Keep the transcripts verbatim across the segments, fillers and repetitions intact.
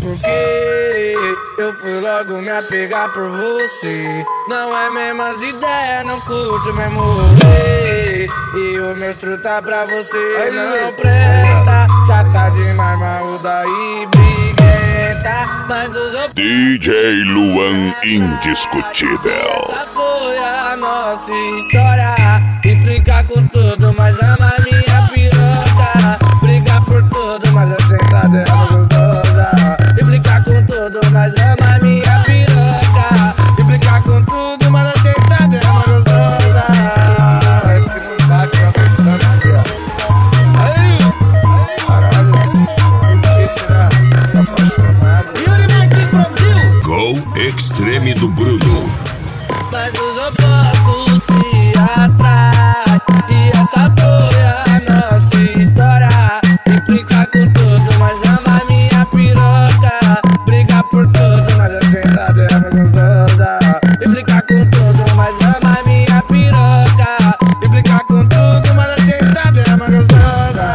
Porque eu fui logo me apegar por você. Não é mesmas ideias, não curto mesmo rolê. E o meu truta pra você não presta. Já tá demais, maluda e briguenta. Mas os D J Luan Indiscutível. essa foi a nossa história. E brincar com tudo, mas ama minha piroca. Brigar por tudo, mas a sentada é gostosa. E brincar com tudo, mas ama minha piroca. E brincar com tudo, mas a sentada é gostosa. Parece que não bate na sessão aqui, ó. Aí, caralho, por que será? Tá apaixonado. Yuri Martins Brasil. Go Extreme do Bruno. Mas os opostos se atraem. E essa foi a nossa história. E brincar com tudo, mas ama minha piroca. Brigar por tudo, mas a sentada é gostosa. E brincar com tudo, mas ama minha piroca. E brincar com tudo, mas a sentada é gostosa.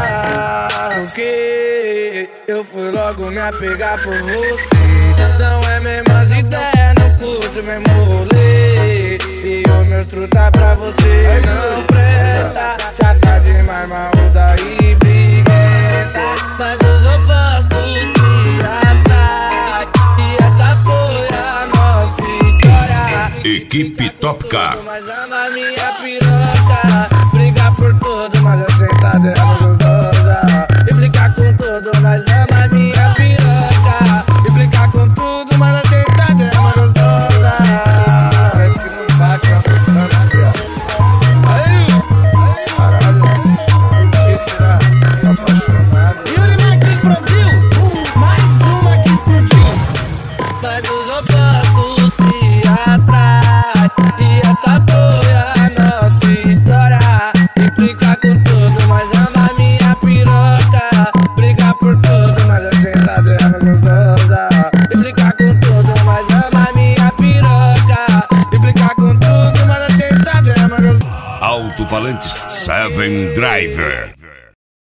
Porque eu fui logo me apegar por você. Não é mesmas ideias, não curto mesmo rolê. E o meu truta pra você não presta. Já tá demais, maluda e briguenta. Mas os opostos se atraem. E essa foi a nossa história. Equipe Top Car. Mas ama minha piroca. Brigar por tudo, mas a sentada é gostosa. E brincar com tudo, mas ama minha piroca. E brincar com tudo, mas a sentada é gostosa. Parece que não bate na sessão aqui, ó. Aí, caralho, por que será? Tá apaixonado. Yuri Martins Brasil, mais uma que explodiu. Mas os opostos se atraem. E essa foi a nossa história. E brincar com tudo, mas ama minha piroca. Brigar por tudo, mas a sentada é gostosa. E brincar com tudo, mas ama minha piroca. E brincar com tudo, mas a sentada é gostosa. Alto-falantes Seven Driver.